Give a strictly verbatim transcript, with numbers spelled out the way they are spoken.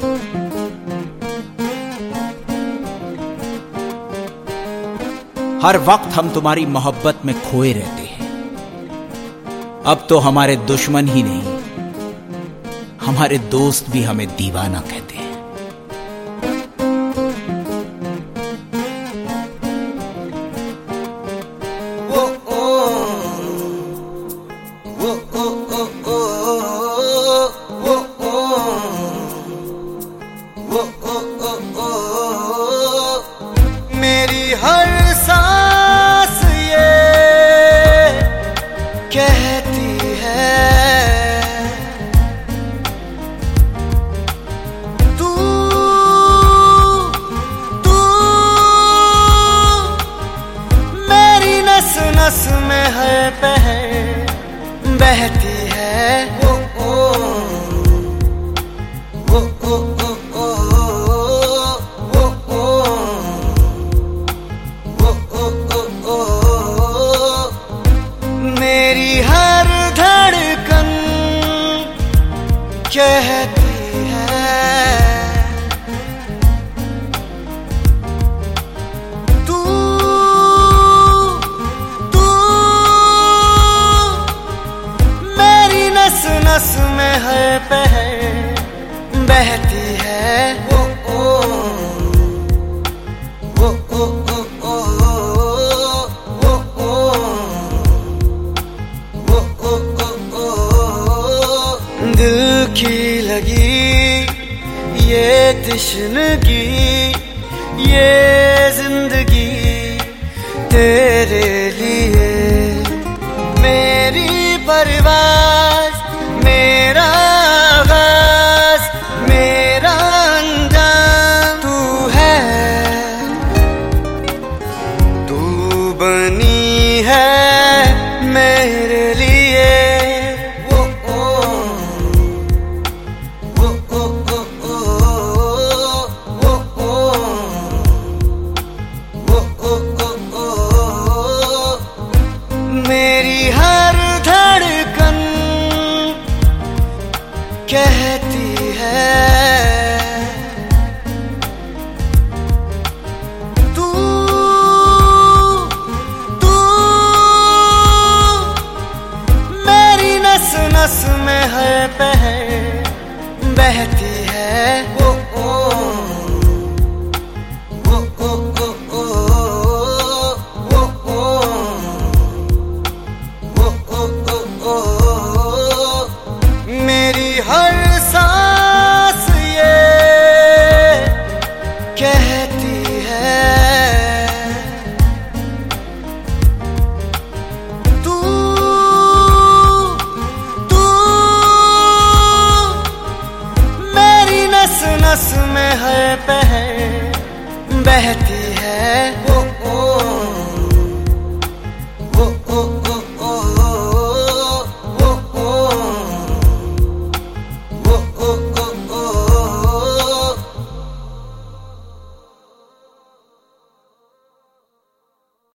हर वक्त हम तुम्हारी मोहब्बत में खोए रहते हैं। अब तो हमारे दुश्मन ही नहीं, हमारे दोस्त भी हमें दीवाना कहते हैं। ओ ओ ओ ओ ओ ओ ओ ओ ओ मेरी हर सांस ये कहती है तू तू मेरी नस नस में हर पहर बहती है। ओ ओ ओ ओ ओ ओ ओ ओ ओ मेरी हर धड़कन कहती है तू तू मेरी नस नस में हर पहर बहती है। ओ ओ ओ ओ ओ ओ ओ दिल की लगी ये तशनगी ये जिंदगी तेरे लिए मेरी परवाज़ मेरा आगाज़ मेरा अंजाम तू है तू बनी है मेरे लिए। ओ ओ ओ ओ ओ ओ ओ ओ ओ मेरी हर धड़कन कहती है तू तू मेरी नस नस में हर पहर बहती है। ओ ओ ओ ओ ओ ओ ओ ओ ओ मेरी हर सांस ये कहती है तू तू मेरी नस नस में हर पहर बहती